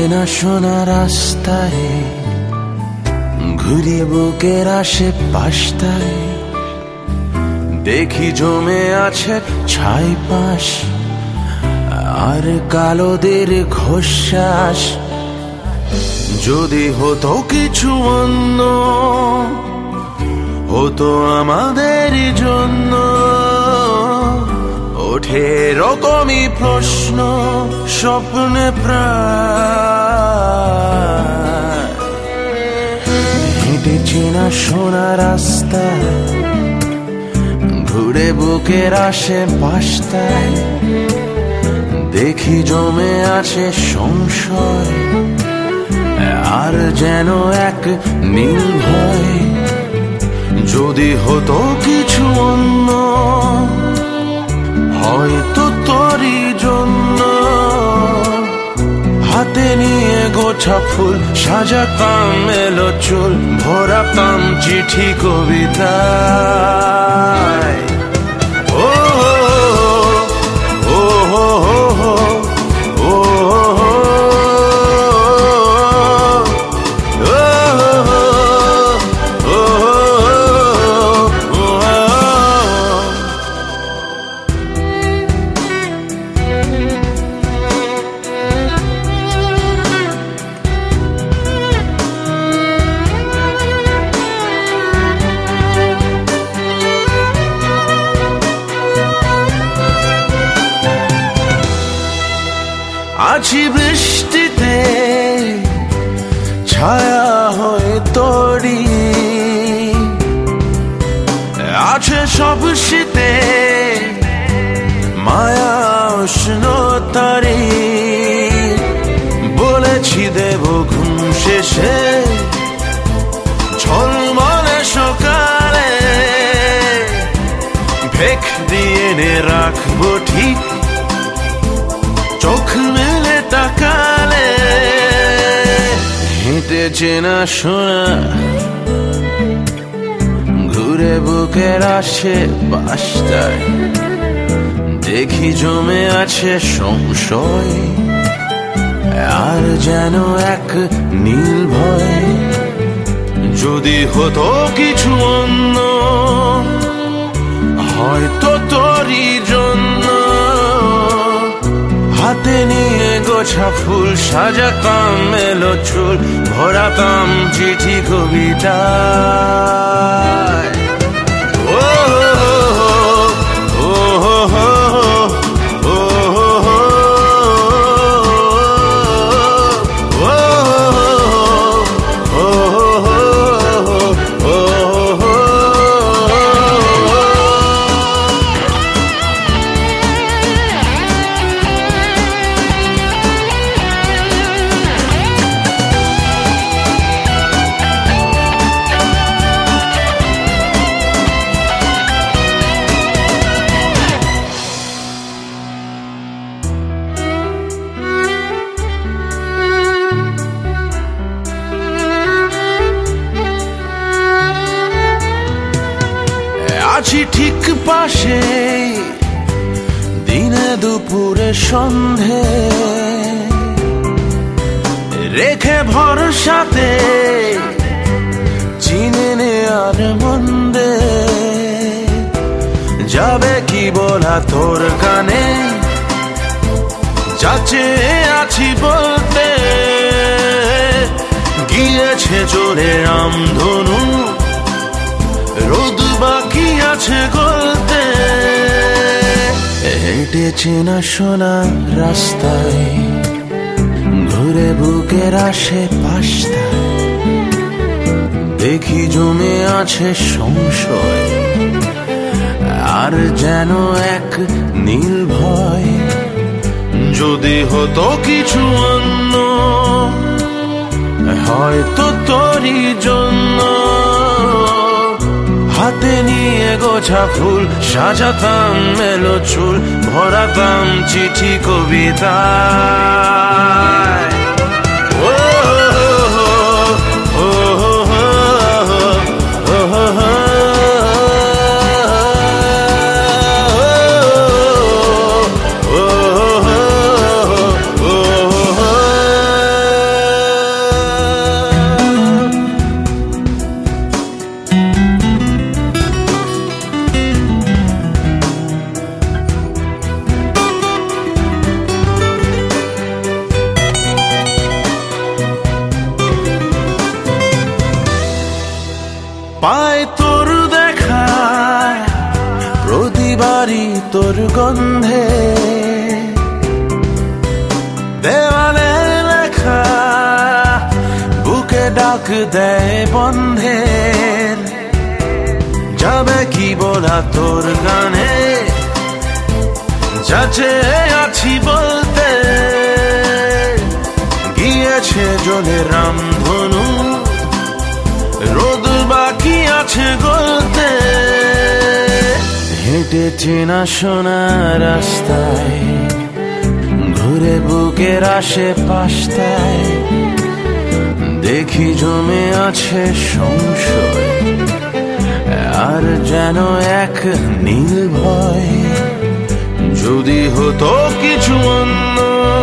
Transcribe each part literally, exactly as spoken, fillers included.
চেনা শোনা রাস্তায় ঘুরি বুকের আশেপাশটায়, দেখি জমে আছে ছাই পাশ আর কালোদের ঘোষাস। যদি হতো কিছু অন্য, হতো আমাদের জন্য, ওঠে রকমই প্রশ্ন স্বপ্নে প্রায়। হেঁটে চেনা শোনা রাস্তা ঘুরে বুকের আশেপাশটায়, দেখি জমে আছে সংশয় আর যেন এক নীল ভয়। যদি হতো কিছু অন্য, হয়তো তোরই জন্য হাতে নিয়ে গোছা ফুল সাজাতাম এলো চুল, ভরাতাম চিঠি কবিতায়। ও ও ও ও আছি বৃষ্টিতে ছায়া হয়ে তোরি, আছে সব শীতে মায়া উষ্ণতারি। বলেছি দেব ঘুম শেষে ঝলমলে সকালে, ভেক দিয়ে নে রাখবো ঠিক চোখ মেলে তাকালে। হেঁটে চেনা শোনা ঘুরে বুকের আশেপাশটায়, দেখি জমে আছে সংশয় আর যেন এক নীল ভয়। যদি হতো কিছু অন্য, হয়তো তোরই জন্য হাতে নিয়ে গোছা ফুল সাজাতাম এলো চুল, ভরাতাম চিঠি কবিতায়। ও ও ও আছি ঠিক পাশে দিনে দুপুরে সন্ধে, রেখে ভরসাতে চিনে নেয়ার মন্দে। যাবে কি বলা তোর কানে, যাচ্ছে আছি বলতে, গিয়েছে চলে রামধনু রোদ বাকি আছে গলতে। হেঁটে চেনা শোনা রাস্তায় ঘুরে বুকের আশেপাশটায়, দেখি জমে আছে সংশয় আর যেন এক নীল ভয়। যদি হতো কিছু অন্য, হয়তো তোরই জন্য হাতে নিয়ে গোছা ফুল সাজাতাম এলো চুল, ভরাতাম চিঠি কবিতায়। ও ও ও ও তোর গন্ধে, দেওয়ালে লেখা বুকে ডাক দেয় বন্ধের, যাবে কি বলা তোর গানে, যাচে আছি বলতে, গিয়েছে জলে রামধনু, রোদ বাকি আছে গলতে। হেঁটে চেনা শোনা রাস্তায়, ঘুরে বুকের আশেপাশটায়, দেখি জমে আছে সংশয়, আর যেন এক নীল ভয়। যদি হতো কিছু অন্য,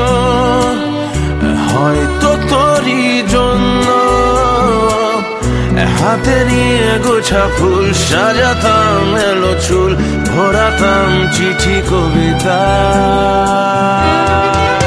হয়তো তোরই জন্য, হাতে নিয়ে গোছা ফুল সাজাতাম এলো চুল, ভরাতাম চিঠি কবিতা।